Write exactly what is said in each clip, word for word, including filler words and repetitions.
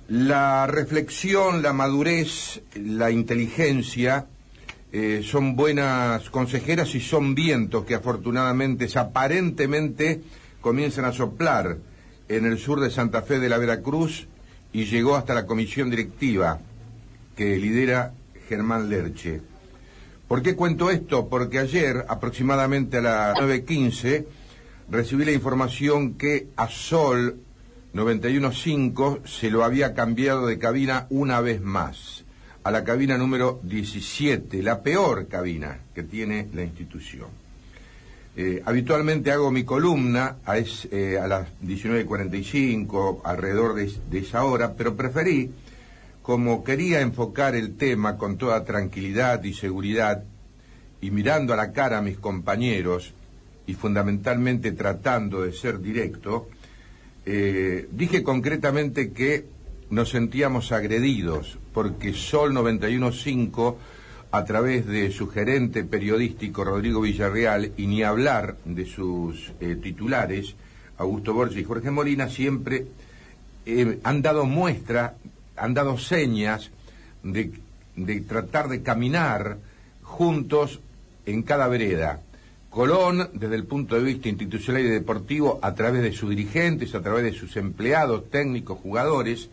La reflexión, la madurez, la inteligencia eh, son buenas consejeras y son vientos que afortunadamente, aparentemente, comienzan a soplar en el sur de Santa Fe de la Veracruz y llegó hasta la comisión directiva que lidera Germán Lerche. ¿Por qué cuento esto? Porque ayer, aproximadamente a las nueve quince, recibí la información que a Sol noventa y uno punto cinco se lo había cambiado de cabina una vez más, a la cabina número diecisiete, la peor cabina que tiene la institución. Eh, habitualmente hago mi columna a, es, eh, a las diecinueve cuarenta y cinco, alrededor de, de esa hora, pero preferí, como quería enfocar el tema con toda tranquilidad y seguridad, y mirando a la cara a mis compañeros, y fundamentalmente tratando de ser directo, eh, dije concretamente que nos sentíamos agredidos, porque Sol noventa y uno punto cinco, a través de su gerente periodístico Rodrigo Villarreal, y ni hablar de sus eh, titulares, Augusto Borges y Jorge Molina, siempre eh, han dado muestra, han dado señas de, de tratar de caminar juntos en cada vereda. Colón, desde el punto de vista institucional y deportivo, a través de sus dirigentes, a través de sus empleados, técnicos, jugadores,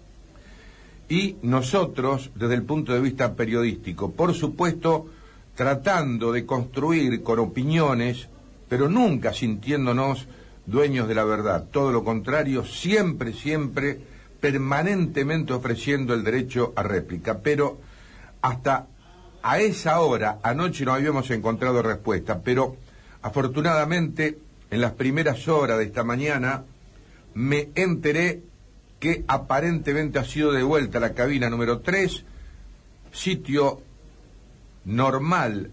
y nosotros, desde el punto de vista periodístico, por supuesto, tratando de construir con opiniones, pero nunca sintiéndonos dueños de la verdad. Todo lo contrario, siempre, siempre, permanentemente ofreciendo el derecho a réplica. Pero hasta a esa hora, anoche no habíamos encontrado respuesta, pero afortunadamente en las primeras horas de esta mañana me enteré que aparentemente ha sido devuelta la cabina número tres, sitio normal,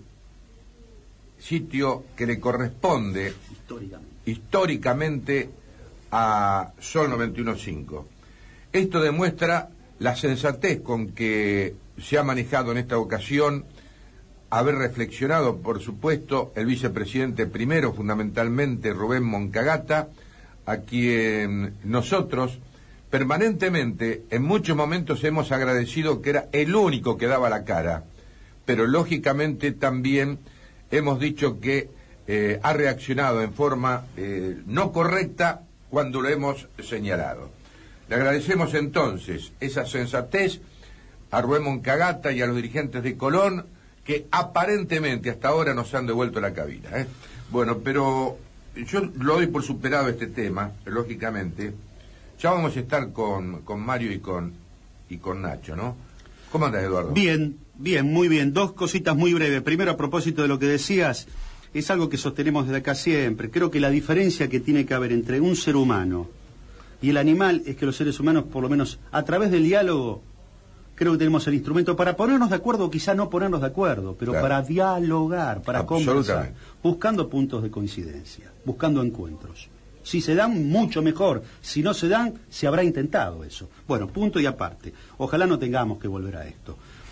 sitio que le corresponde históricamente, históricamente a Sol noventa y uno punto cinco. Esto demuestra la sensatez con que se ha manejado en esta ocasión, haber reflexionado, por supuesto, el vicepresidente primero, fundamentalmente Rubén Moncagata, a quien nosotros permanentemente, en muchos momentos hemos agradecido que era el único que daba la cara, pero lógicamente también hemos dicho que eh, ha reaccionado en forma eh, no correcta cuando lo hemos señalado. Le agradecemos entonces esa sensatez a Rubén Moncagata y a los dirigentes de Colón, que aparentemente hasta ahora nos han devuelto la cabina, ¿eh? Bueno, pero yo lo doy por superado este tema, lógicamente. Ya vamos a estar con, con Mario y con y con Nacho, ¿no? ¿Cómo andas, Eduardo? Bien, bien, muy bien. Dos cositas muy breves. Primero, a propósito de lo que decías, es algo que sostenemos desde acá siempre. Creo que la diferencia que tiene que haber entre un ser humano y el animal es que los seres humanos, por lo menos a través del diálogo, creo que tenemos el instrumento para ponernos de acuerdo, quizá no ponernos de acuerdo, pero claro, para dialogar, para conversar, buscando puntos de coincidencia, buscando encuentros. Si se dan, mucho mejor. Si no se dan, se habrá intentado eso. Bueno, punto y aparte. Ojalá no tengamos que volver a esto.